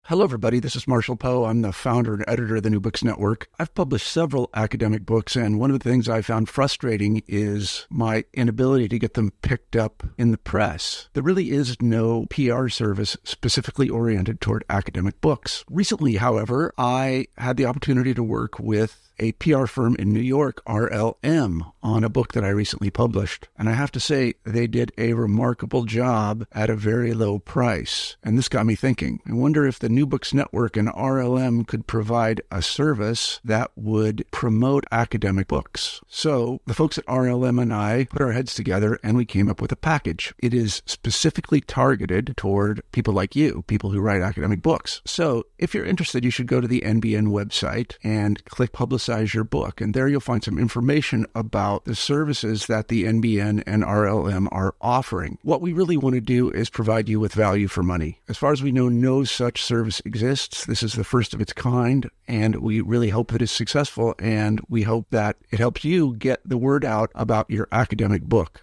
Hello, everybody. This is Marshall Poe. I'm the founder and editor of the New Books Network. I've published several academic books, and one of the things I found frustrating is my inability to get them picked up in the press. There really is no PR service specifically oriented toward academic books. Recently, however, I had the opportunity to work with a PR firm in New York, RLM, on a book that I recently published. And I have to say, they did a remarkable job at a very low price. And this got me thinking. I wonder if the New Books Network and RLM could provide a service that would promote academic books. So the folks at RLM and I put our heads together and we came up with a package. It is specifically targeted toward people like you, people who write academic books. So if you're interested, you should go to the NBN website and click Publicize Your Book. And there you'll find some information about the services that the NBN and RLM are offering. What we really want to do is provide you with value for money. As far as we know, no such service exists. This is the first of its kind, and we really hope that it's successful, and we hope that it helps you get the word out about your academic book.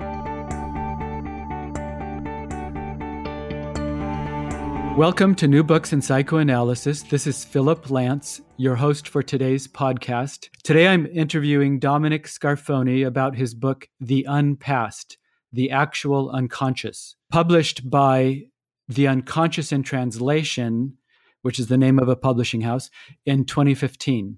Welcome to New Books in Psychoanalysis. This is Philip Lance, your host for today's podcast. Today I'm interviewing Dominic Scarfoni about his book, The Unpast, The Actual Unconscious, published by The Unconscious in Translation, which is the name of a publishing house, in 2015.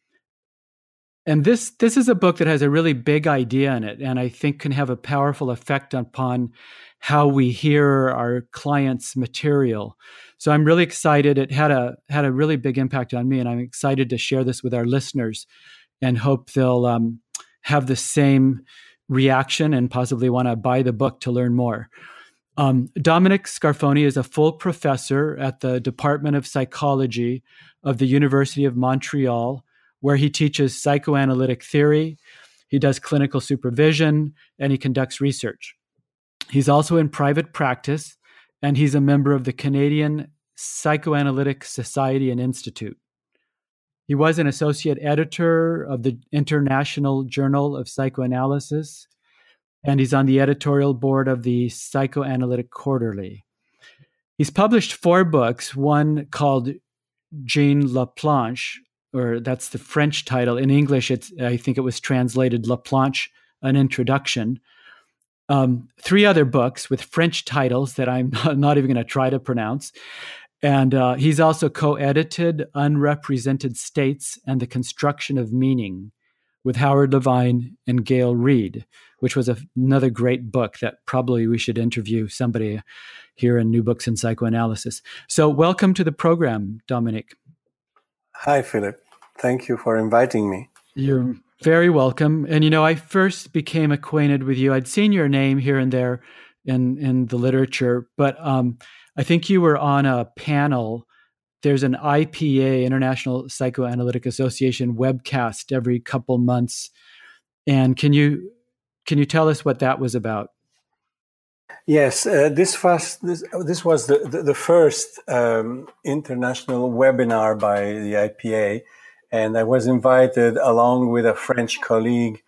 And this is a book that has a really big idea in it, and I think can have a powerful effect upon how we hear our clients' material. So I'm really excited. It had a really big impact on me, and I'm excited to share this with our listeners and hope they'll have the same reaction and possibly want to buy the book to learn more. Dominic Scarfoni is a full professor at the Department of Psychology of the University of Montreal, where he teaches psychoanalytic theory, he does clinical supervision, and he conducts research. He's also in private practice, and he's a member of the Canadian Psychoanalytic Society and Institute. He was an associate editor of the International Journal of Psychoanalysis, and he's on the editorial board of the Psychoanalytic Quarterly. He's published 4 books, one called Jean Laplanche, or that's the French title. In English, I think it was translated Laplanche, An Introduction. 3 other books with French titles that I'm not even going to try to pronounce. And he's also co-edited Unrepresented States and the Construction of Meaning with Howard Levine and Gail Reed, which was another great book that probably we should interview somebody here in New Books in Psychoanalysis. So welcome to the program, Dominic. Hi, Philip. Thank you for inviting me. You're very welcome. And, I first became acquainted with you. I'd seen your name here and there in the literature, but I think you were on a panel. There's an IPA, International Psychoanalytic Association webcast every couple months. And can you tell us what that was about? Yes, this was the first international webinar by the IPA, and I was invited along with a French colleague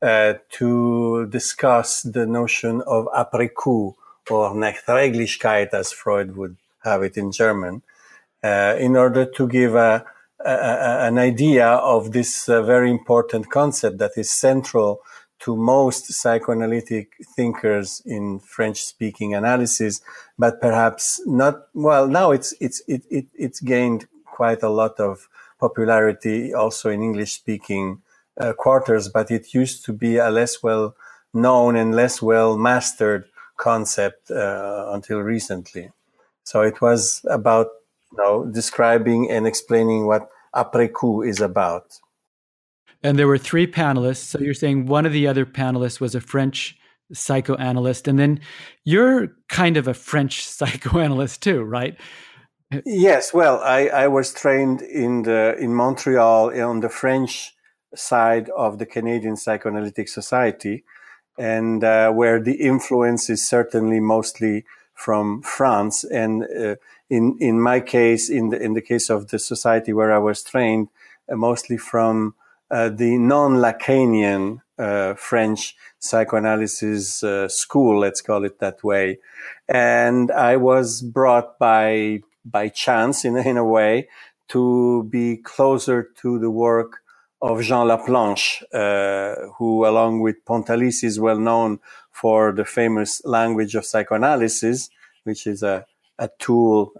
to discuss the notion of après coup, or Nachträglichkeit, as Freud would have it in German, in order to give an idea of this very important concept that is central to most psychoanalytic thinkers in French-speaking analysis, but perhaps not. Well, now it's gained quite a lot of popularity also in English-speaking quarters, but it used to be a less well-known and less well-mastered concept until recently. So it was about describing and explaining what après coup is about. And there were 3 panelists. So you're saying one of the other panelists was a French psychoanalyst, and then you're kind of a French psychoanalyst too, right? Yes. Well, I was trained in Montreal on the French side of the Canadian Psychoanalytic Society, and where the influence is certainly mostly from France. And in my case, in the case of the society where I was trained, mostly from the non-Lacanian French psychoanalysis school, let's call it that way. And I was brought by by chance in a way to be closer to the work of Jean Laplanche, who along with Pontalis is well known for the famous language of psychoanalysis, which is a tool,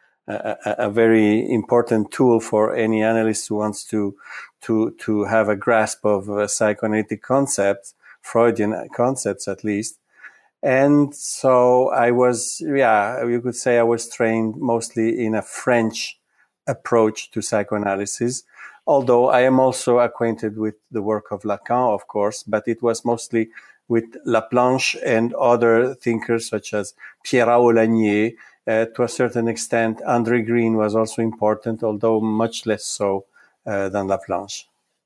a very important tool for any analyst who wants to have a grasp of psychoanalytic concepts, Freudian concepts at least. And so I was, you could say I was trained mostly in a French approach to psychoanalysis, although I am also acquainted with the work of Lacan, of course, but it was mostly with Laplanche and other thinkers such as Pierre Aulagnier. To a certain extent, André Green was also important, although much less so than Laplanche.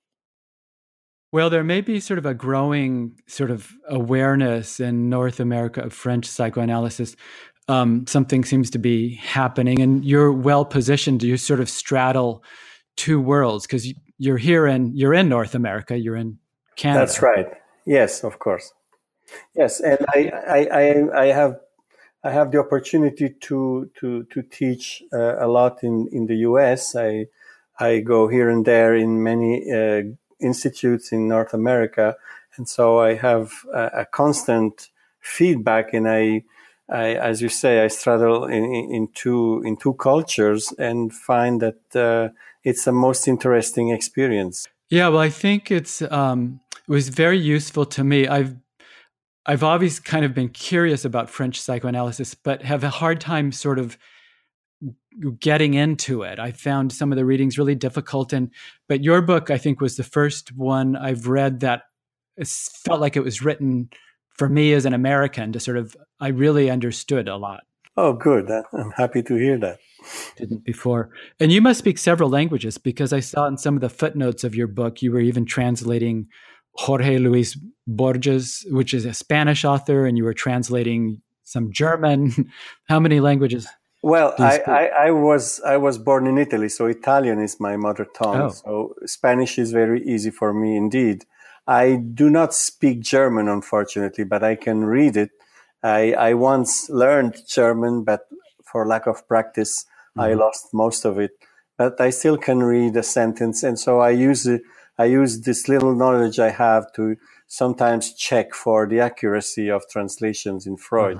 Well, there may be sort of a growing sort of awareness in North America of French psychoanalysis. Something seems to be happening, and you're well positioned. You sort of straddle two worlds because you're in North America. You're in Canada. That's right. Yes, of course. Yes, and I have the opportunity to teach a lot in the U.S. I go here and there in many institutes in North America, and so I have a constant feedback, and I as you say, I straddle in two cultures and find that it's the most interesting experience. Yeah, well, I think it was very useful to me. I've always kind of been curious about French psychoanalysis, but have a hard time sort of getting into it. I found some of the readings really difficult, but your book, I think, was the first one I've read that felt like it was written for me as an American I really understood a lot. Oh, good. I'm happy to hear that. Didn't before. And you must speak several languages, because I saw in some of the footnotes of your book, you were even translating Jorge Luis Borges, which is a Spanish author, and you were translating some German. How many languages? Well, I was born in Italy, so Italian is my mother tongue. Oh. So Spanish is very easy for me indeed. I do not speak German, unfortunately, but I can read it. I once learned German, but for lack of practice, I lost most of it. But I still can read a sentence, and so I use this little knowledge I have to sometimes check for the accuracy of translations in Freud.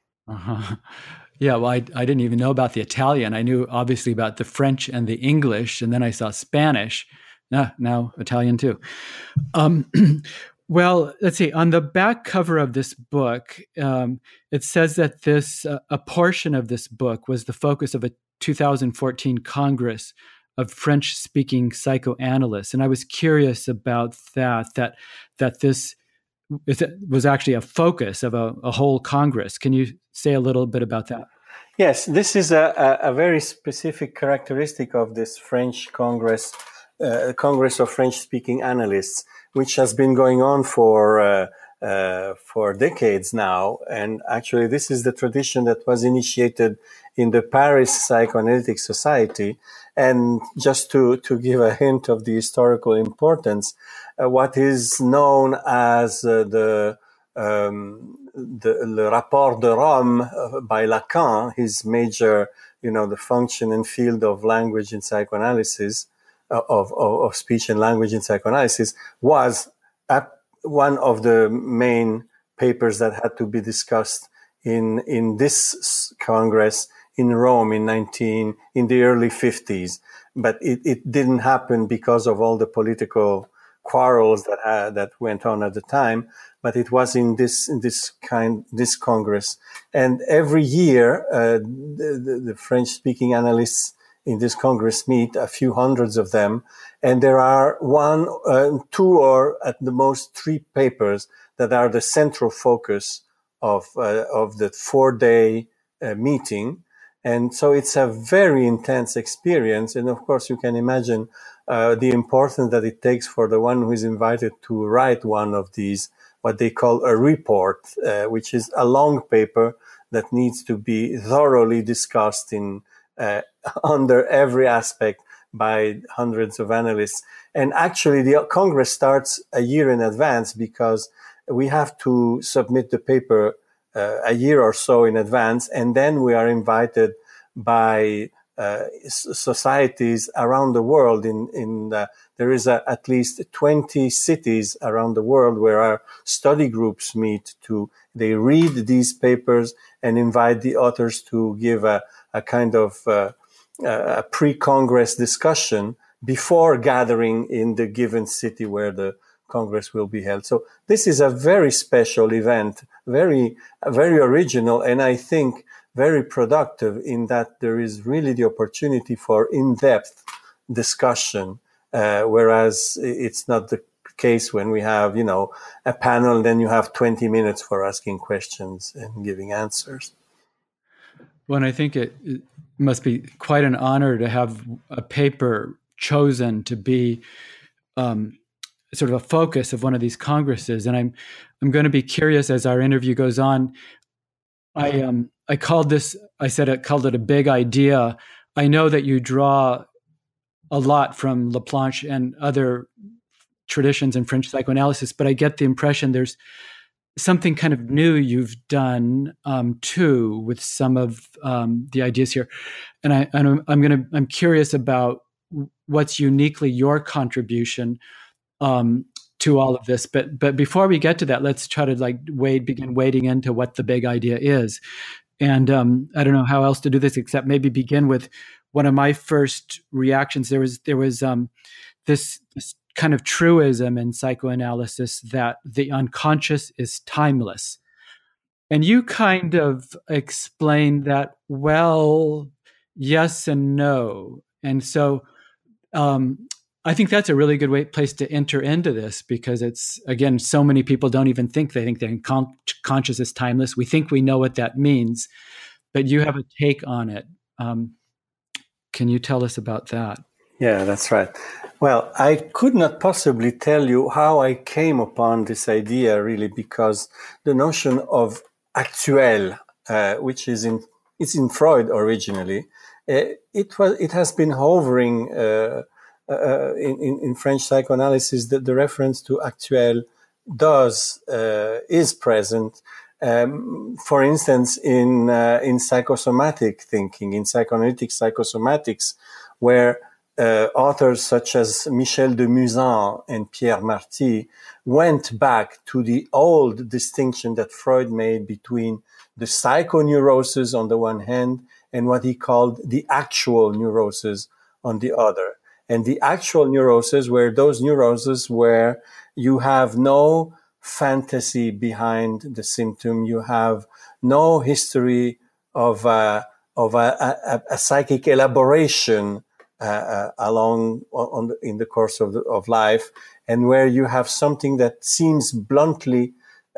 Yeah, well, I didn't even know about the Italian. I knew obviously about the French and the English, and then I saw Spanish. Now Italian too. Well, let's see. On the back cover of this book, it says that a portion of this book was the focus of a 2014 Congress of French-speaking psychoanalysts, and I was curious about that this was actually a focus of a whole Congress. Can you say a little bit about that? Yes, this is a very specific characteristic of this French Congress, Congress of French-speaking analysts, which has been going on for decades now. And actually, this is the tradition that was initiated in the Paris Psychoanalytic Society. And just to give a hint of the historical importance, what is known as the Le Rapport de Rome by Lacan, his major, the function and field of language in psychoanalysis, of speech and language in psychoanalysis, was one of the main papers that had to be discussed in this Congress in Rome in the early 50s. But it didn't happen because of all the political quarrels that went on at the time. But it was in this Congress, and every year the French-speaking analysts in this Congress meet, a few hundreds of them, and there are one, two, or at the most 3 papers that are the central focus of the 4-day meeting. And so it's a very intense experience. And of course, you can imagine the importance that it takes for the one who is invited to write one of these, what they call a report, which is a long paper that needs to be thoroughly discussed under every aspect by hundreds of analysts. And actually, the Congress starts a year in advance because we have to submit the paper a year or so in advance, and then we are invited by societies around the world. There is at least 20 cities around the world where our study groups meet. They read these papers and invite the authors to give a kind of a pre-Congress discussion before gathering in the given city where the Congress will be held. So this is a very special event, very original, and I think very productive in that there is really the opportunity for in-depth discussion, whereas it's not the case when we have, a panel, and then you have 20 minutes for asking questions and giving answers. Well, and I think it must be quite an honor to have a paper chosen to be sort of a focus of one of these congresses. And I'm going to be curious as our interview goes on. I called it a big idea. I know that you draw a lot from Laplanche and other traditions in French psychoanalysis, but I get the impression there's something kind of new you've done too with some of the ideas here, and I'm curious about what's uniquely your contribution to all of this. But before we get to that, let's try to begin wading into what the big idea is. And I don't know how else to do this except maybe begin with one of my first reactions. There was this kind of truism in psychoanalysis that the unconscious is timeless. And you kind of explained that, well, yes and no. And so I think that's a really good place to enter into this, because it's, again, so many people don't even think the unconscious is timeless. We think we know what that means, but you have a take on it. Can you tell us about that? Yeah, that's right. Well, I could not possibly tell you how I came upon this idea, really, because the notion of actuel, which is in Freud originally, it has been hovering in French psychoanalysis. That the reference to actuel is present. For instance, in psychosomatic thinking, in psychoanalytic psychosomatics, where authors such as Michel de Musan and Pierre Marty went back to the old distinction that Freud made between the psychoneuroses on the one hand and what he called the actual neuroses on the other. And the actual neuroses were those neuroses where you have no fantasy behind the symptom, you have no history of a psychic elaboration in the course of life, and where you have something that seems bluntly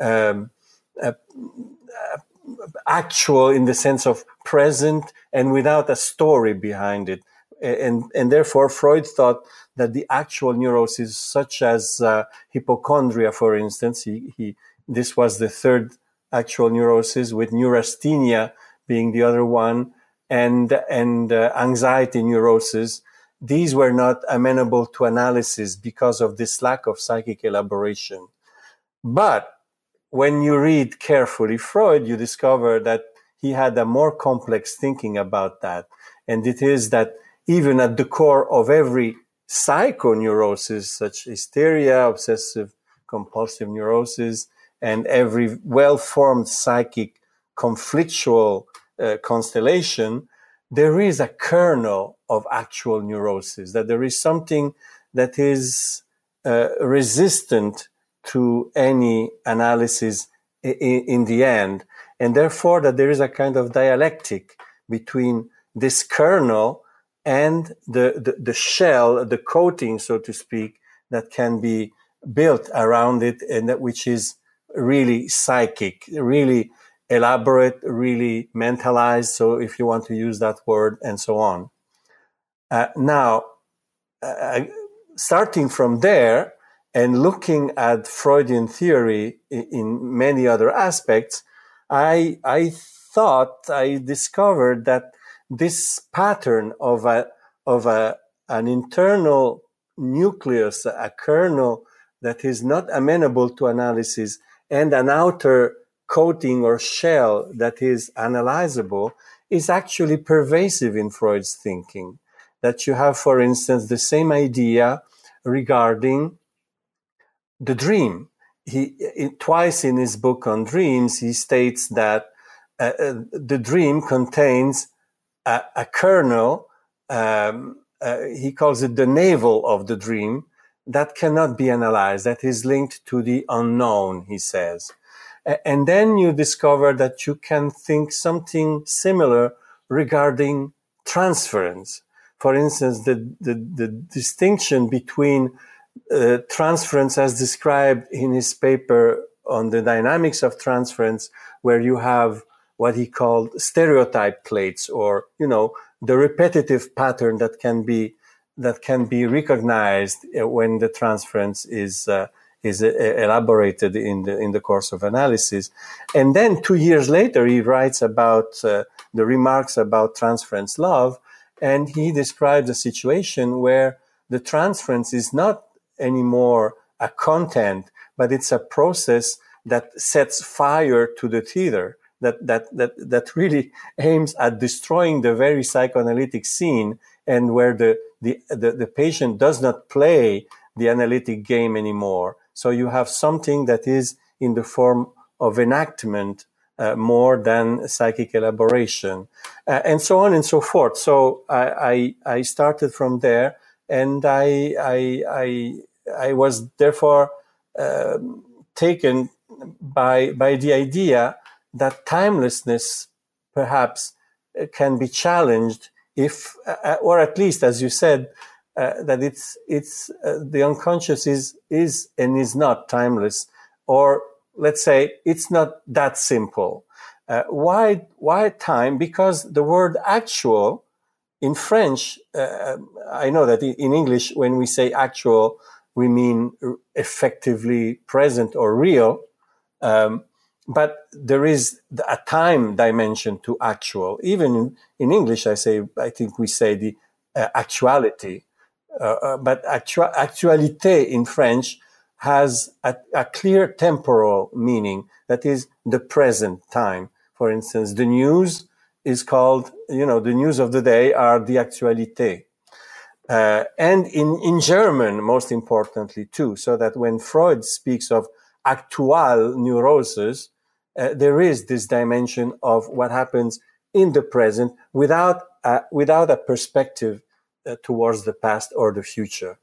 actual in the sense of present and without a story behind it. And therefore Freud thought that the actual neuroses, such as hypochondria, for instance, this was the third actual neurosis, with neurasthenia being the other one, and anxiety neurosis, these were not amenable to analysis because of this lack of psychic elaboration. But when you read carefully Freud, you discover that he had a more complex thinking about that. And it is that even at the core of every psychoneurosis, such hysteria, obsessive compulsive neurosis, and every well-formed psychic conflictual constellation, there is a kernel of actual neurosis, that there is something that is resistant to any analysis in the end, and therefore that there is a kind of dialectic between this kernel and the shell, the coating, so to speak, that can be built around it, and that which is really psychic, really elaborate, really mentalized, so if you want to use that word, and so on. Now, starting from there and looking at Freudian theory in many other aspects, I discovered that this pattern of an internal nucleus, a kernel that is not amenable to analysis, and an outer coating or shell that is analyzable, is actually pervasive in Freud's thinking. That you have, for instance, the same idea regarding the dream. Twice in his book on dreams, he states that the dream contains a kernel, he calls it the navel of the dream, that cannot be analyzed, that is linked to the unknown, he says. And then you discover that you can think something similar regarding transference. For instance, the distinction between transference as described in his paper on the dynamics of transference, where you have what he called stereotype plates, or, the repetitive pattern that can be recognized when the transference is elaborated in the course of analysis. And then 2 years later, he writes about the remarks about transference love, and he describes a situation where the transference is not anymore a content, but it's a process that sets fire to the theater, that really aims at destroying the very psychoanalytic scene, and where the patient does not play the analytic game anymore. So you have something that is in the form of enactment more than psychic elaboration, and so on and so forth. So I started from there, and I was therefore taken by the idea that timelessness perhaps can be challenged if, or at least, as you said, that it's the unconscious is and is not timeless, or let's say it's not that simple. Why time? Because the word actual in French, I know that in English, when we say actual, we mean effectively present or real. But there is a time dimension to actual. Even in English, I think we say the actuality. But actualité in French has a clear temporal meaning, that is the present time. For instance, the news is called, the news of the day are die Aktualität. And in German, most importantly too, so that when Freud speaks of actual neurosis, there is this dimension of what happens in the present without a perspective towards the past or the future.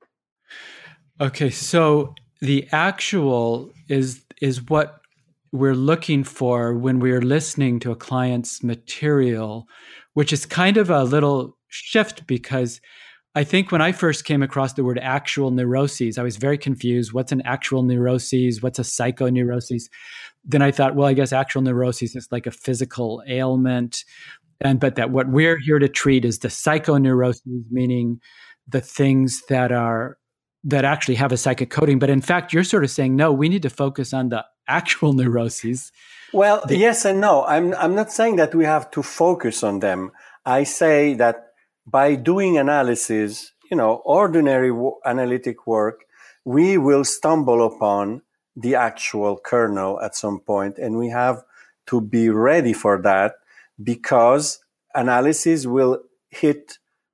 Okay, so the actual is what we're looking for when we're listening to a client's material, which is kind of a little shift, because I think when I first came across the word actual neuroses, I was very confused. What's an actual neuroses? What's a psychoneuroses? Then I thought, well, I guess actual neuroses is like a physical ailment. But that what we're here to treat is the psychoneuroses, meaning the things that actually have a psychic coding. But in fact, you're sort of saying, no, we need to focus on the actual neuroses. Well, yes and no. I'm not saying that we have to focus on them. I say that by doing analysis, ordinary analytic work, we will stumble upon the actual kernel at some point, and we have to be ready for that, because analysis will hit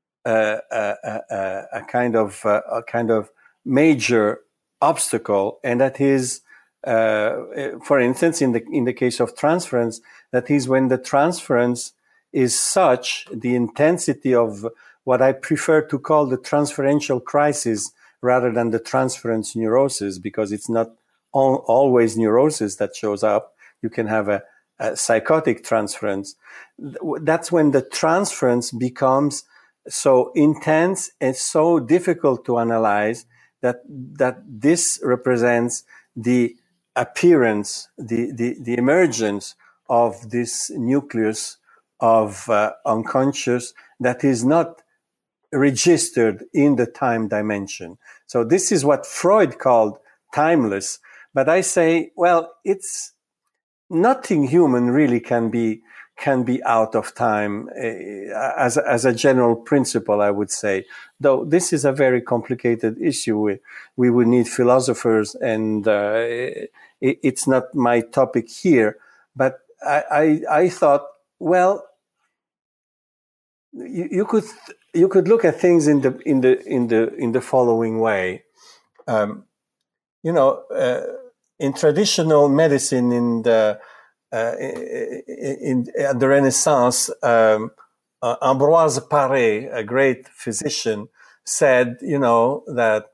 a kind of major obstacle, and that is, for instance, in the case of transference, that is when the transference is such, the intensity of what I prefer to call the transferential crisis rather than the transference neurosis, because it's not always neurosis that shows up. You can have a psychotic transference. That's when the transference becomes so intense and so difficult to analyze that this represents the appearance, the emergence of this nucleus of unconscious that is not registered in the time dimension. So this is what Freud called timeless. But I say, well, it's nothing human really can be out of time as a general principle, I would say. Though this is a very complicated issue. We would need philosophers, and it's not my topic here. But I thought, well, you could look at things in the following way. In traditional medicine, at the Renaissance, Ambroise Paré, a great physician, said, that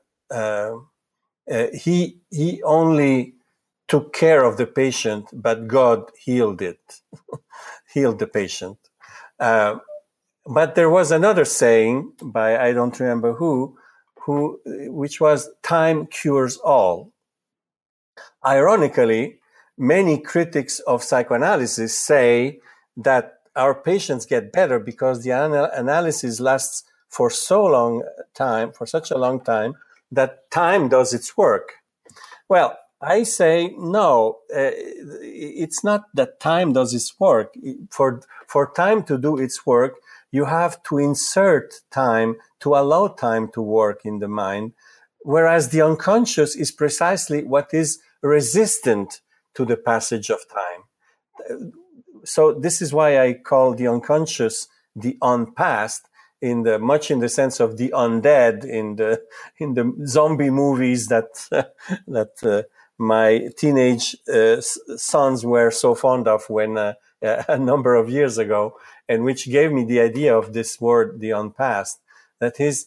he only took care of the patient, but God healed the patient. But there was another saying by, I don't remember who, which was, time cures all. Ironically, many critics of psychoanalysis say that our patients get better because the analysis lasts for such a long time, that time does its work. Well, I say no. It's not that time does its work. For time to do its work, you have to insert time to allow time to work in the mind, whereas the unconscious is precisely what is resistant to the passage of time. So this is why I call the unconscious the unpast, much in the sense of the undead in the zombie movies that my teenage sons were so fond of when a number of years ago, and which gave me the idea of this word, the unpast. That is,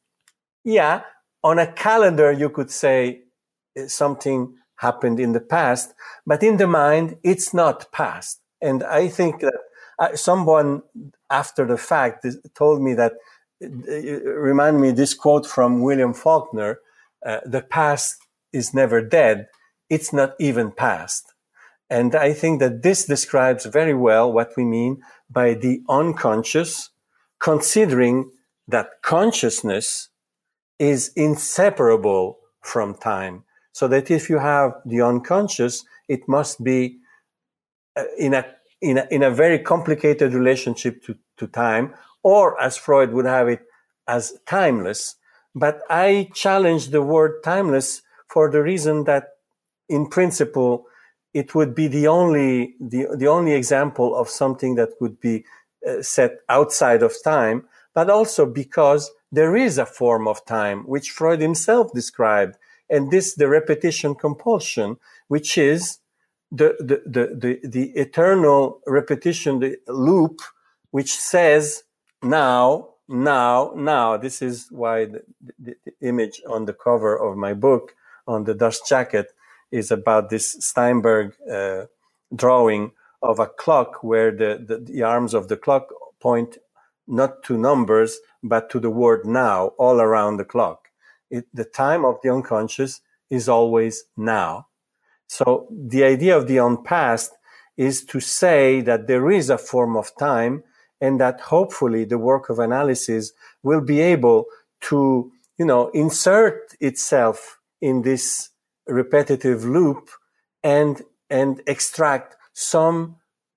on a calendar you could say something happened in the past, but in the mind it's not past. And I think that someone after the fact told me that, remind me this quote from William Faulkner, the past is never dead, it's not even past. And I think that this describes very well what we mean by the unconscious, considering that consciousness is inseparable from time. So that if you have the unconscious, it must be in a very complicated relationship to time, or as Freud would have it, as timeless. But I challenge the word timeless for the reason that, in principle, it would be the only example of something that would be set outside of time, but also because there is a form of time which Freud himself described, and this the repetition compulsion, which is the eternal repetition, the loop, which says now. This is why the image on the cover of my book on the dust jacket is about this Steinberg drawing of a clock where the arms of the clock point not to numbers, but to the word now all around the clock. The time of the unconscious is always now. So the idea of the unpast is to say that there is a form of time, and that hopefully the work of analysis will be able to, insert itself in this repetitive loop and extract some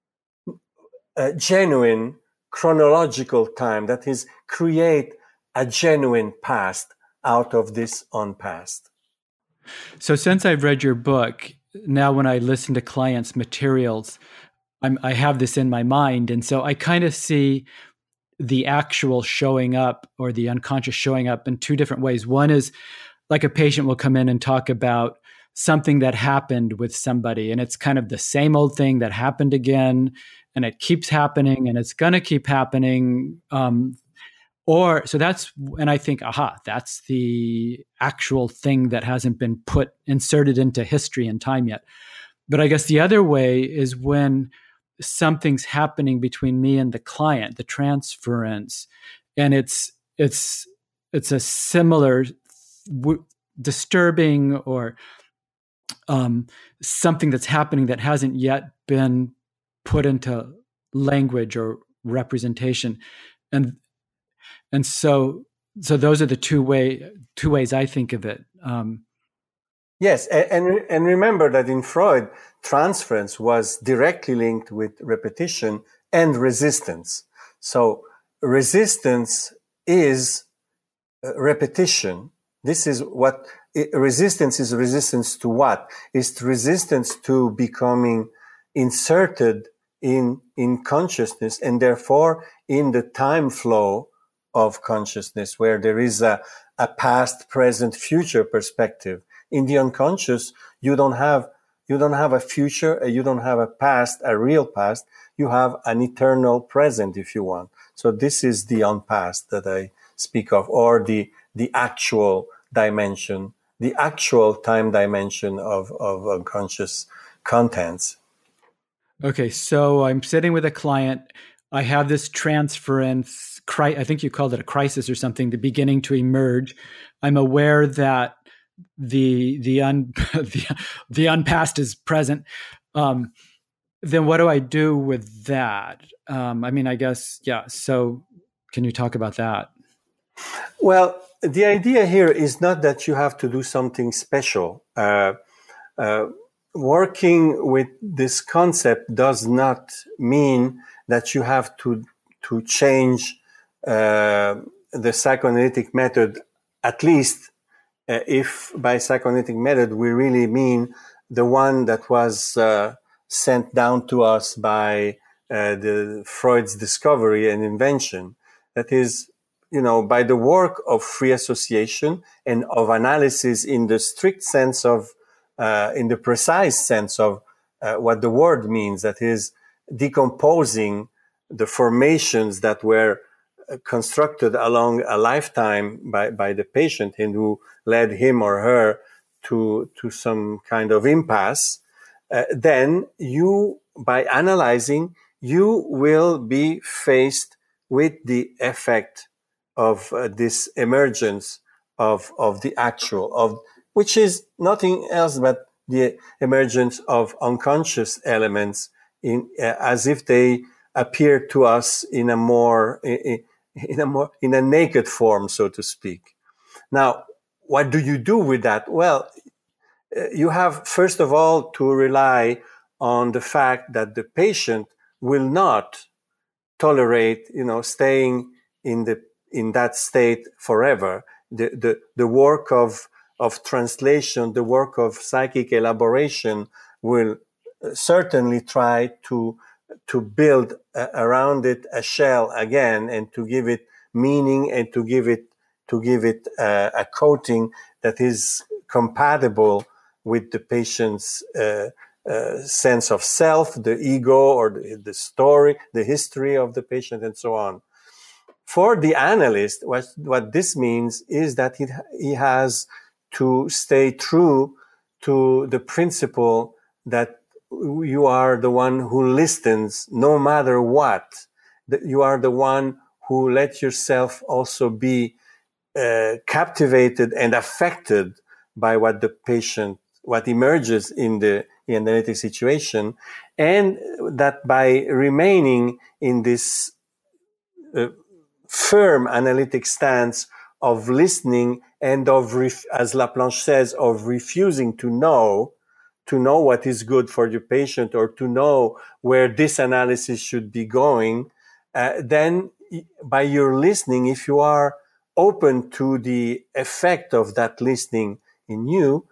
genuine chronological time, that is, create a genuine past out of this unpast. So since I've read your book, now when I listen to clients' materials, I have this in my mind. And so I kind of see the actual showing up, or the unconscious showing up, in two different ways. One is like a patient will come in and talk about something that happened with somebody, and it's kind of the same old thing that happened again, and it keeps happening, and it's going to keep happening. And I think, that's the actual thing that hasn't been inserted into history and time yet. But I guess the other way is when something's happening between me and the client, the transference, and it's a similar disturbing or something that's happening that hasn't yet been put into language or representation, and so those are the two ways I think of it. Yes, and remember that in Freud, transference was directly linked with repetition and resistance. So resistance is repetition. This is what resistance is. Resistance to what? It's resistance to becoming inserted in consciousness, and therefore in the time flow of consciousness, where there is a past, present, future perspective. In the unconscious, you don't have a future, you don't have a past, a real past. You have an eternal present, if you want. So this is the unpast that I speak of, or the actual dimension, the actual time dimension of unconscious contents. Okay, so I'm sitting with a client. I have this transference, I think you called it a crisis or something, the beginning to emerge. I'm aware that the unpast is present. Then what do I do with that? I guess, yeah. So can you talk about that? Well, the idea here is not that you have to do something special. Working with this concept does not mean that you have to change the psychoanalytic method, at least if by psychoanalytic method we really mean the one that was sent down to us by the Freud's discovery and invention. That is, by the work of free association and of analysis in the strict sense of, in the precise sense of what the word means, that is, decomposing the formations that were constructed along a lifetime by the patient and who led him or her to some kind of impasse. Then you, by analyzing, you will be faced with the effect of this emergence of the actual, which is nothing else but the emergence of unconscious elements as if they appear to us in a naked form, so to speak. Now, what do you do with that? Well, you have, first of all, to rely on the fact that the patient will not tolerate, staying in that state forever. The work of translation, the work of psychic elaboration will certainly try to build around it a shell again, and to give it meaning, and to give it a coating that is compatible with the patient's sense of self, the ego, or the story, the history of the patient, and so on. For the analyst, what this means is that he has to stay true to the principle that you are the one who listens no matter what. That you are the one who let yourself also be captivated and affected by what emerges in the analytic situation, and that by remaining in this firm analytic stance of listening and of, as Laplanche says, of refusing to know what is good for your patient, or to know where this analysis should be going, then by your listening, if you are open to the effect of that listening in you,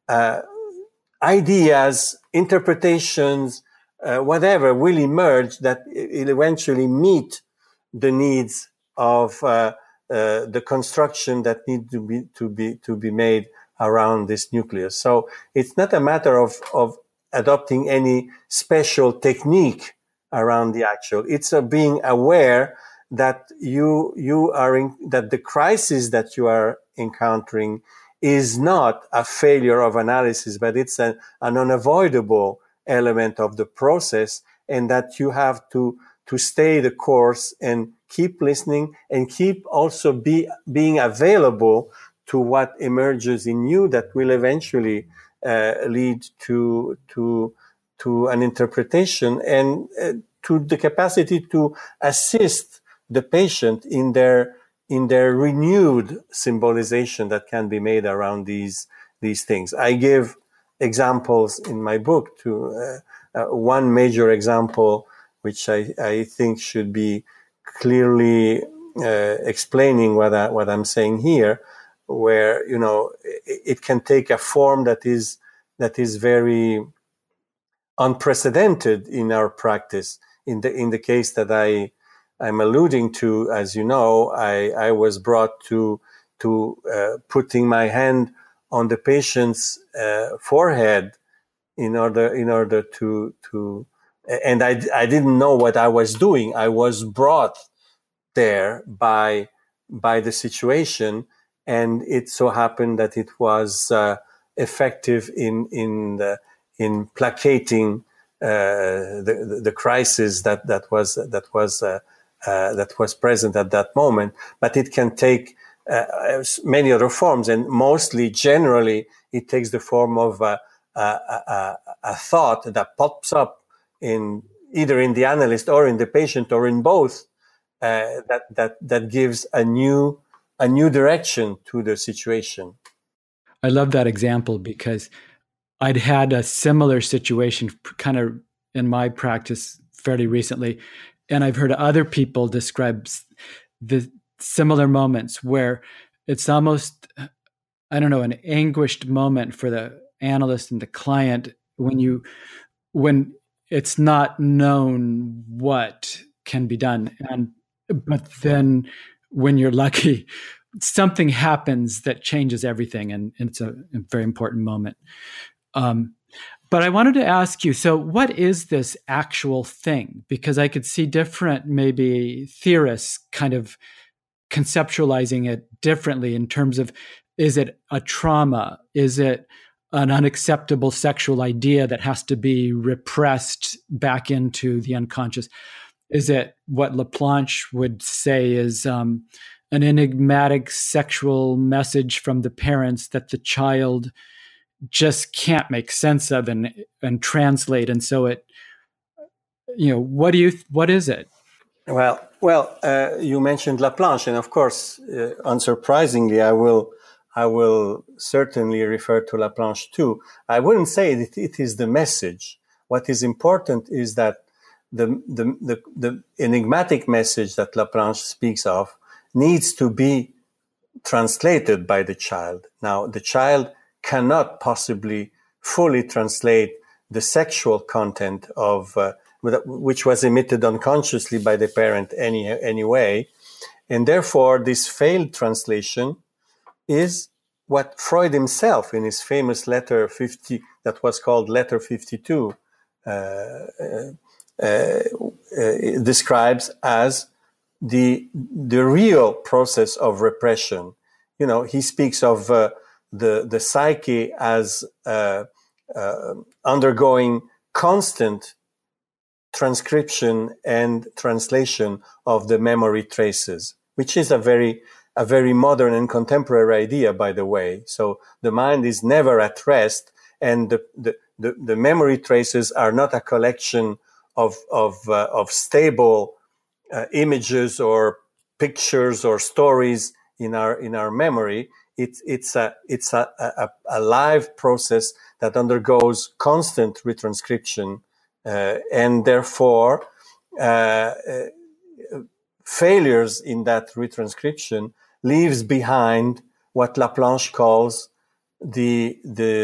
ideas, interpretations, whatever will emerge that will eventually meet the needs of the construction that need to be made around this nucleus. So it's not a matter of adopting any special technique around the actual. It's being aware that that the crisis that you are encountering is not a failure of analysis, but it's an unavoidable element of the process, and that you have to stay the course and keep listening, and keep also being available to what emerges in you that will eventually lead to an interpretation, and to the capacity to assist the patient in their renewed symbolization that can be made around these things. I give examples in my book. To one major example, which I think should be clearly explaining what I'm saying here, where it can take a form that is very unprecedented in our practice. In the case that I'm alluding to, as you know, I was brought to putting my hand on the patient's forehead in order to and I didn't know what I was doing. I was brought there by the situation, and it so happened that it was effective in placating the crisis that was present at that moment. But it can take many other forms, and mostly, generally, it takes the form of a thought that pops up in either in the analyst or in the patient or in both, that gives a new direction to the situation. I love that example because I'd had a similar situation kind of in my practice fairly recently, and I've heard other people describe the similar moments where it's almost, I don't know, an anguished moment for the analyst and the client when it's not known what can be done. But then when you're lucky, something happens that changes everything, and it's a very important moment. But I wanted to ask you, so what is this actual thing? Because I could see different, maybe theorists kind of conceptualizing it differently in terms of, is it a trauma? Is it an unacceptable sexual idea that has to be repressed back into the unconscious? Is it what Laplanche would say is an enigmatic sexual message from the parents that the child just can't make sense of and translate? And so it, what is it? Well, you mentioned Laplanche, and of course, unsurprisingly, I will certainly refer to Laplanche too. I wouldn't say that it is the message. What is important is that the enigmatic message that Laplanche speaks of needs to be translated by the child. Now, the child cannot possibly fully translate the sexual content of which was emitted unconsciously by the parent anyway, and therefore this failed translation is what Freud himself, in his famous letter 50, that was called Letter 52, describes as the real process of repression. He speaks of the psyche as undergoing constant transcription and translation of the memory traces, which is a very modern and contemporary idea, by the way. So the mind is never at rest, and the memory traces are not a collection of stable images or pictures or stories in our memory. It's a live process that undergoes constant retranscription, and therefore failures in that retranscription leaves behind what Laplanche calls the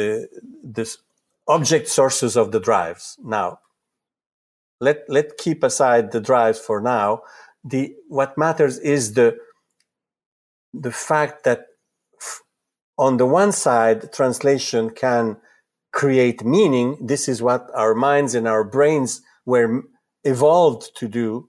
object sources of the drives. Now, let keep aside the drives for now. What matters is the fact that on the one side, translation can create meaning. This is what our minds and our brains were evolved to do.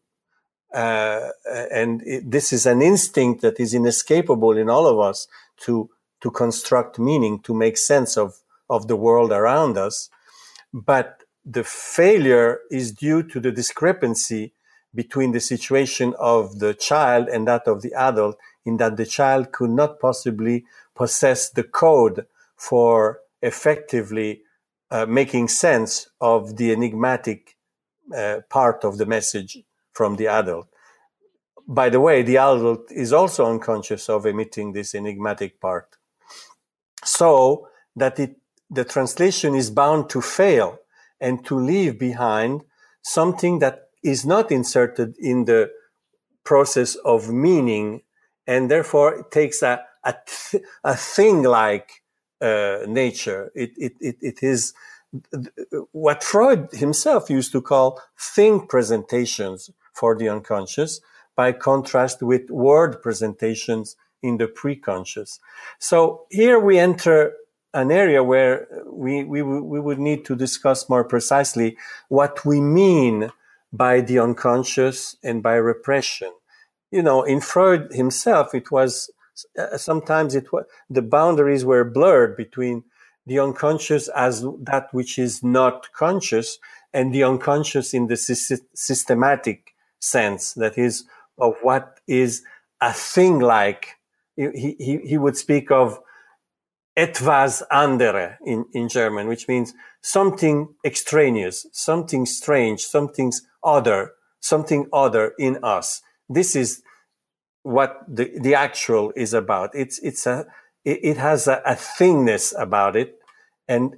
This is an instinct that is inescapable in all of us to construct meaning, to make sense of the world around us. But the failure is due to the discrepancy between the situation of the child and that of the adult, in that the child could not possibly possess the code for effectively making sense of the enigmatic part of the message from the adult. By the way, the adult is also unconscious of emitting this enigmatic part. So that the translation is bound to fail and to leave behind something that is not inserted in the process of meaning, and therefore it takes a thing-like nature. It is what Freud himself used to call thing presentations for the unconscious, by contrast with word presentations in the preconscious. So here we enter an area where we would need to discuss more precisely what we mean by the unconscious and by repression. In Freud himself, it was sometimes the boundaries were blurred between the unconscious as that which is not conscious and the unconscious in the systematic sense, that is, of what is a thing like. He would speak of etwas andere in German, which means something extraneous, something strange, something other in us. This is what the actual is about. It has a thingness about it, and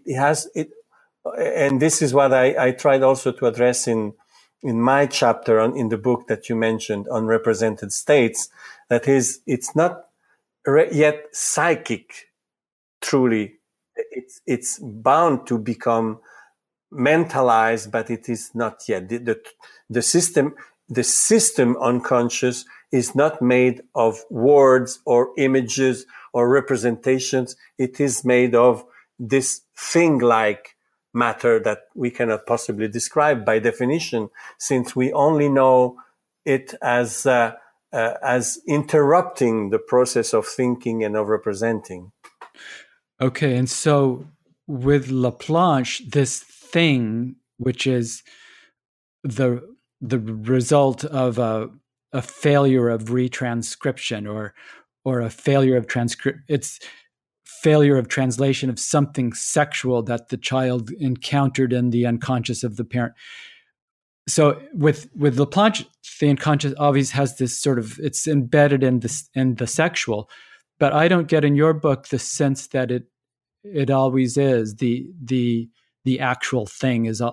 and this is what I tried also to address in my chapter in the book that you mentioned on represented states. That is, it's not yet psychic. Truly, it's bound to become mentalized, but it is not yet. The system unconscious is not made of words or images or representations. It is made of this thing-like matter that we cannot possibly describe by definition, since we only know it as interrupting the process of thinking and of representing. Okay, and so with Laplanche, this thing, which is the result of a failure of retranscription or a failure of it's failure of translation of something sexual that the child encountered in the unconscious of the parent. So with Laplanche, the unconscious obviously has this sort of, it's embedded in the sexual, but I don't get in your book the sense that it always is the actual thing. Is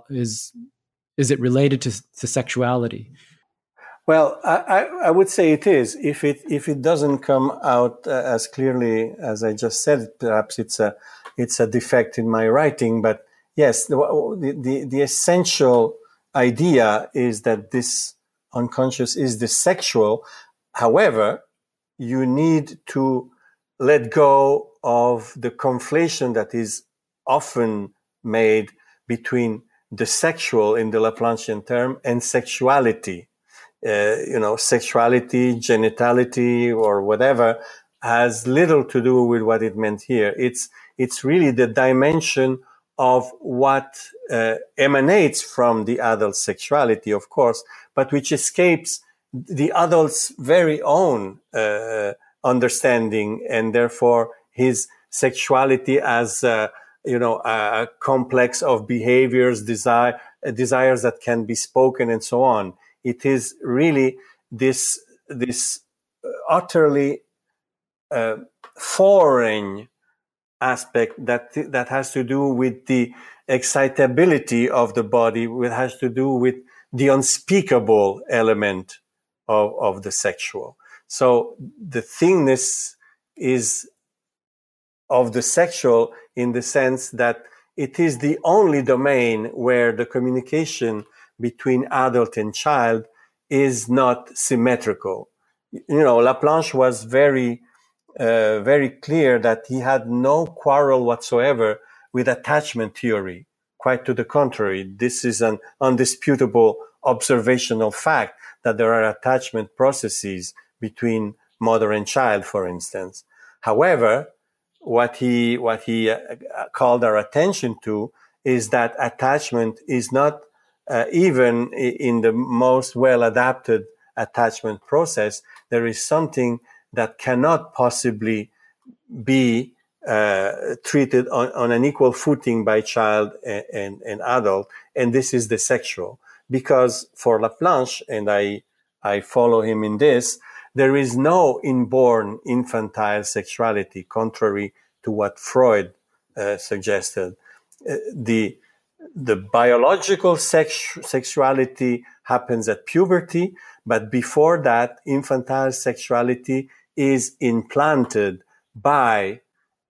it related to sexuality? Well, I would say it is. If it doesn't come out as clearly as I just said, perhaps it's a defect in my writing. But yes, the essential idea is that this unconscious is the sexual. However, you need to let go of the conflation that is often made between the sexual in the Laplanchian term and sexuality. Sexuality, genitality, or whatever has little to do with what it meant here. It's really the dimension of what emanates from the adult sexuality, of course, but which escapes the adult's very own understanding, and therefore his sexuality as a complex of behaviors, desires that can be spoken, and so on. It is really this utterly foreign aspect that has to do with the excitability of the body, which has to do with the unspeakable element of the sexual. So the thingness is of the sexual in the sense that it is the only domain where the communication between adult and child is not symmetrical. Laplanche was very clear that he had no quarrel whatsoever with attachment theory. Quite to the contrary, this is an undisputable observational fact that there are attachment processes between mother and child, for instance. However, what he called our attention to is that attachment is not even in the most well-adapted attachment process, there is something that cannot possibly be treated on an equal footing by child and adult, and this is the sexual. Because for Laplanche, and I follow him in this, there is no inborn infantile sexuality, contrary to what Freud suggested. The biological sexuality happens at puberty, but before that, infantile sexuality is implanted by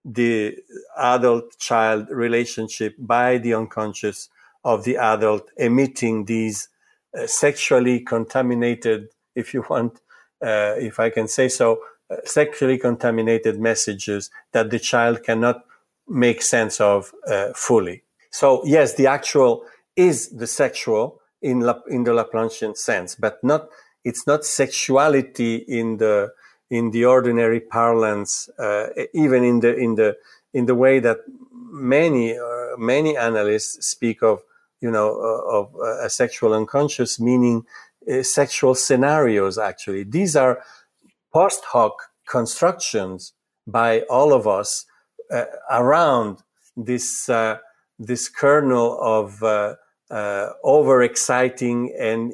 the adult-child relationship by the unconscious of the adult, emitting these sexually contaminated, if you want, if I can say so, sexually contaminated messages that the child cannot make sense of fully. So yes, the actual is the sexual in the Laplanchian sense, but it's not sexuality in the ordinary parlance, even in the way that many analysts speak of, of a sexual unconscious, meaning sexual scenarios. Actually, these are post hoc constructions by all of us around this kernel of overexciting and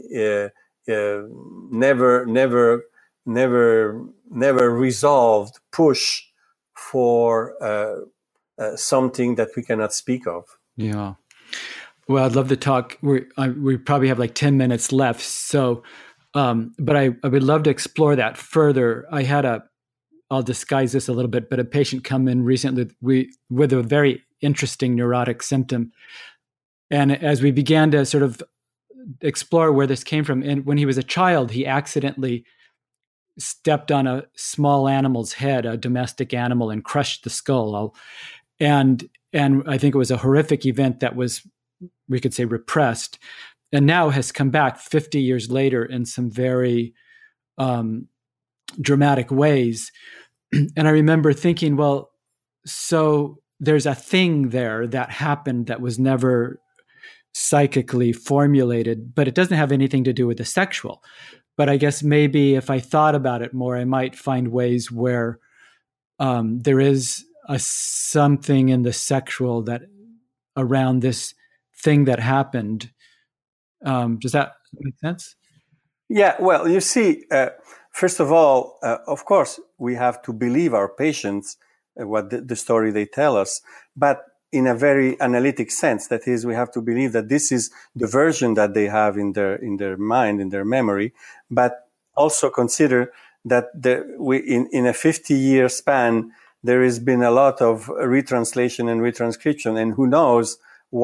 never resolved push for something that we cannot speak of. Yeah. Well, I'd love to talk. We probably have like 10 minutes left. So, but I would love to explore that further. I had I'll disguise this a little bit, but a patient come in recently with a very interesting neurotic symptom. And as we began to sort of explore where this came from, and when he was a child, he accidentally stepped on a small animal's head, a domestic animal, and crushed the skull. And I think it was a horrific event that was, we could say, repressed, and now has come back 50 years later in some very dramatic ways. And I remember thinking, well, so there's a thing there that happened that was never psychically formulated, but it doesn't have anything to do with the sexual. But I guess maybe if I thought about it more, I might find ways where there is something in the sexual that around this thing that happened. Does that make sense? Yeah, well, you see, first of all, of course, we have to believe our patients, what the story they tell us, but in a very analytic sense. That is, we have to believe that this is the version that they have in their mind, in their memory, but also consider that in a 50-year span, there has been a lot of retranslation and retranscription, and who knows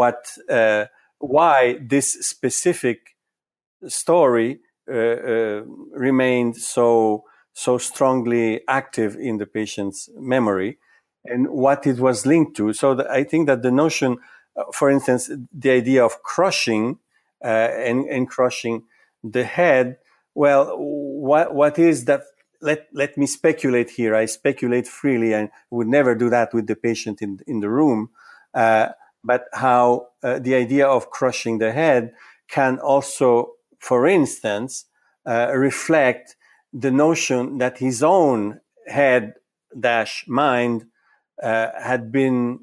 why this specific story remained so strongly active in the patient's memory, and what it was linked to. So I think that the notion, for instance, the idea of crushing and crushing the head. Well, what is that? Let me speculate here. I speculate freely and would never do that with the patient in the room. But how the idea of crushing the head can also, for instance, reflect the notion that his own head-mind had been,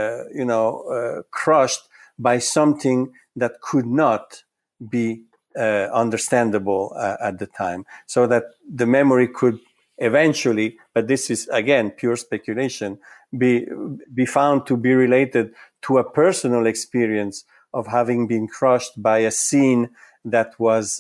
crushed by something that could not be understandable at the time. So that the memory could eventually, but this is again pure speculation, be found to be related to a personal experience of having been crushed by a scene that was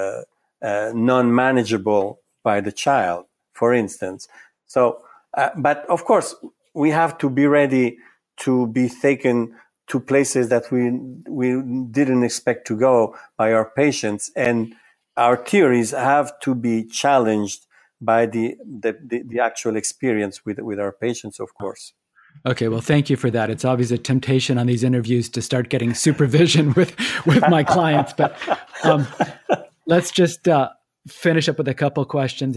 non-manageable by the child, for instance. So, but of course, we have to be ready to be taken to places that we didn't expect to go by our patients, and our theories have to be challenged by the actual experience with our patients, of course. Okay, well, thank you for that. It's always a temptation on these interviews to start getting supervision with my clients, but let's just finish up with a couple questions.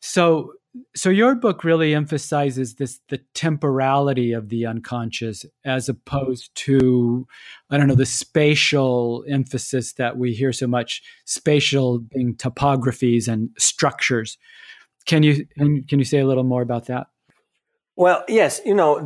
So your book really emphasizes the temporality of the unconscious as opposed to, the spatial emphasis that we hear so much, spatial being topographies and structures. Can you say a little more about that? Well, yes,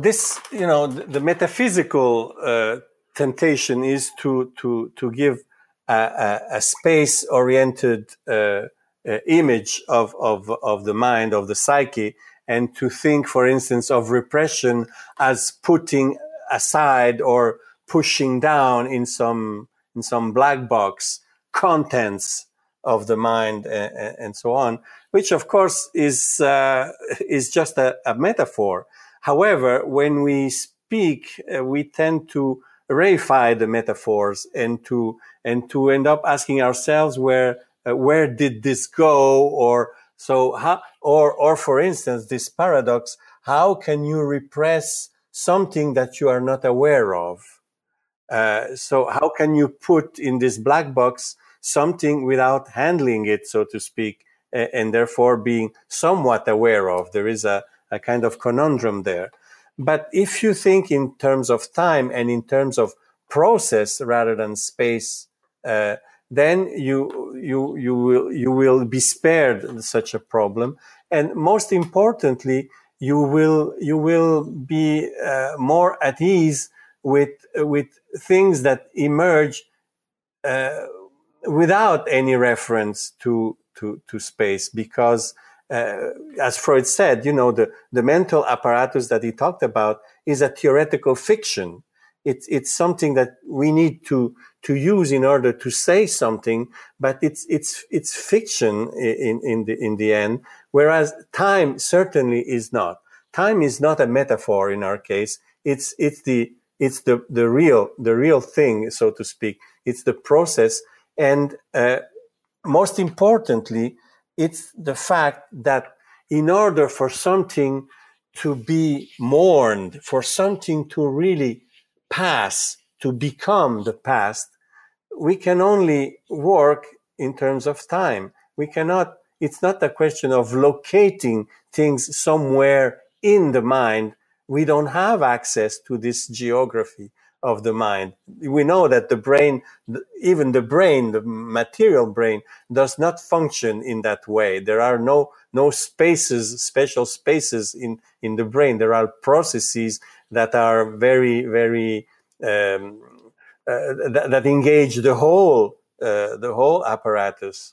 the metaphysical temptation is to give a space-oriented image of the mind, of the psyche, and to think, for instance, of repression as putting aside or pushing down in some black box contents of the mind and so on, which of course is just a metaphor. However, when we speak, we tend to reify the metaphors and to end up asking ourselves where did this go, or so how, or for instance, this paradox: how can you repress something that you are not aware of? So how can you put in this black box something without handling it, so to speak, and therefore being somewhat aware of? There is a kind of conundrum there. But if you think in terms of time and in terms of process rather than space, then you will be spared such a problem. And most importantly, you will be more at ease with things that emerge without any reference to space, because as Freud said, the mental apparatus that he talked about is a theoretical fiction. It's something that we need to use in order to say something, but it's fiction in the end. Whereas time certainly is not. Time is not a metaphor in our case. It's the real thing, so to speak. It's the process, and most importantly, it's the fact that in order for something to be mourned, for something to really pass, to become the past, we can only work in terms of time. We cannot, it's not a question of locating things somewhere in the mind. We don't have access to this geography of the mind. We know that the brain, even the brain, the material brain, does not function in that way. There are no spaces, special spaces in the brain. There are processes that are very, very, that engage the whole apparatus.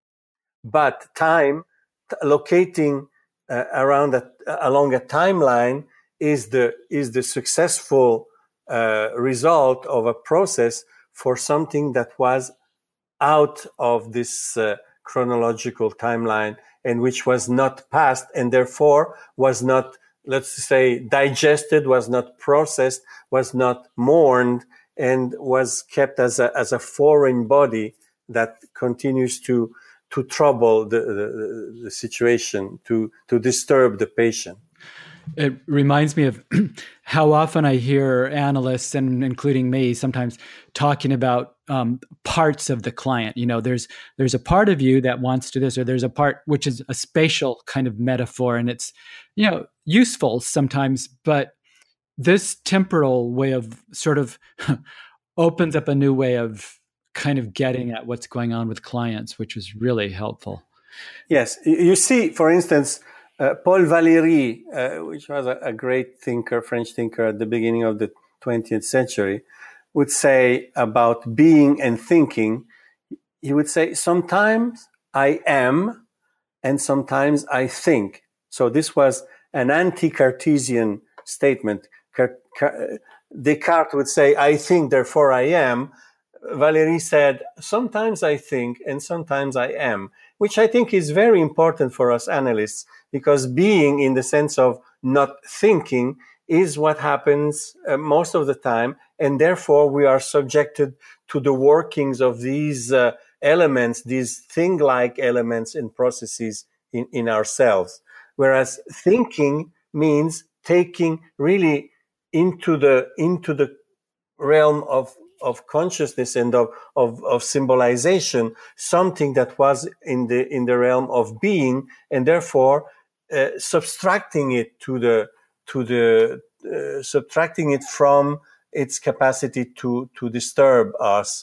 But time, locating along a timeline, is the successful result of a process for something that was out of this chronological timeline, and which was not passed, and therefore was not, let's say, digested, was not processed, was not mourned, and was kept as a foreign body that continues to trouble the situation, to disturb the patient. It reminds me of how often I hear analysts, and including me, sometimes talking about parts of the client. There's a part of you that wants to this, or there's a part which is a spatial kind of metaphor, and it's useful sometimes. But this temporal way of sort of opens up a new way of kind of getting at what's going on with clients, which is really helpful. Yes, you see, for instance, Paul Valéry, which was a great thinker, French thinker at the beginning of the 20th century, would say about being and thinking, he would say, sometimes I am and sometimes I think. So this was an anti-Cartesian statement. Descartes would say, I think, therefore I am. Valéry said, sometimes I think and sometimes I am, which I think is very important for us analysts, because being, in the sense of not thinking, is what happens most of the time, and therefore we are subjected to the workings of these elements, these thing-like elements and processes in ourselves. Whereas thinking means taking really into the realm of consciousness and of symbolization something that was in the realm of being, and therefore subtracting it subtracting it from its capacity to disturb us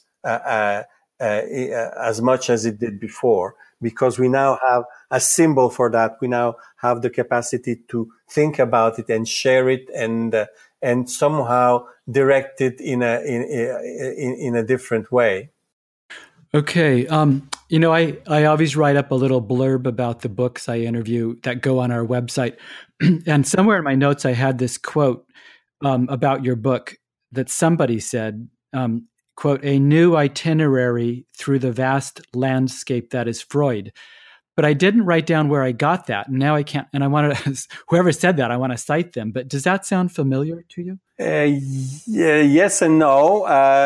as much as it did before, because we now have a symbol for that. We now have the capacity to think about it and share it and somehow direct it in a different way. Okay. I always write up a little blurb about the books I interview that go on our website. And somewhere in my notes, I had this quote about your book that somebody said, quote, "A new itinerary through the vast landscape that is Freud." but I didn't write down where I got that. And now I can't, and I want to, whoever said that, I want to cite them. But does that sound familiar to you? Yes and no.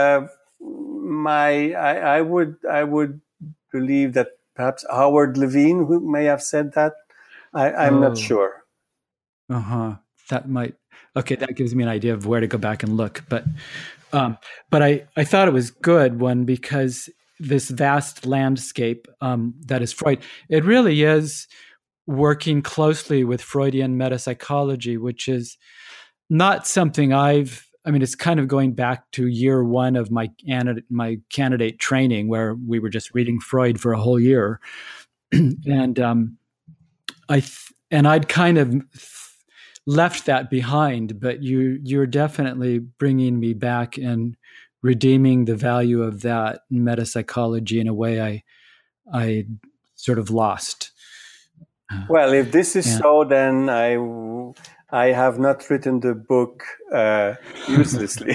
I would believe that perhaps Howard Levine, who may have said that. I'm not sure. That might, okay, that gives me an idea of where to go back and look. But I thought it was good one because this vast landscape that is Freud, it really is working closely with Freudian metapsychology, which is not something it's kind of going back to year one of my candidate training, where we were just reading Freud for a whole year. And I'd kind of left that behind, but you're definitely bringing me back and redeeming the value of that metapsychology in a way I sort of lost. Well, if this is so, then I have not written the book uselessly.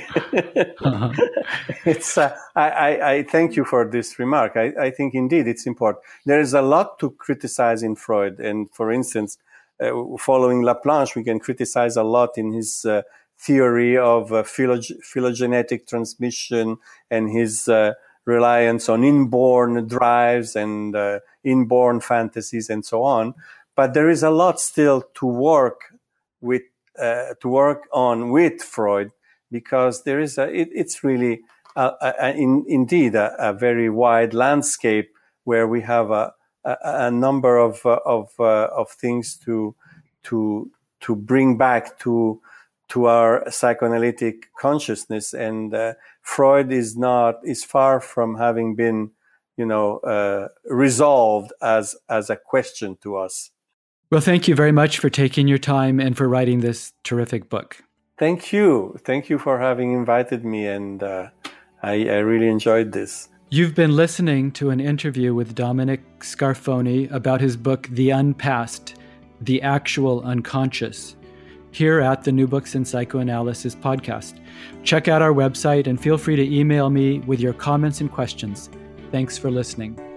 It's I thank you for this remark. I think indeed it's important. There is a lot to criticize in Freud, and for instance, following Laplanche, we can criticize a lot in his theory of phylogenetic transmission and his reliance on inborn drives and inborn fantasies and so on. But there is a lot still to work on with Freud, because there is it's really indeed a very wide landscape where we have a number of things to bring back to our psychoanalytic consciousness, and Freud is far from having been, resolved as a question to us. Well, thank you very much for taking your time and for writing this terrific book. Thank you for having invited me, and I really enjoyed this. You've been listening to an interview with Dominic Scarfoni about his book, The Unpast, The Actual Unconscious, here at the New Books in Psychoanalysis podcast. Check out our website and feel free to email me with your comments and questions. Thanks for listening.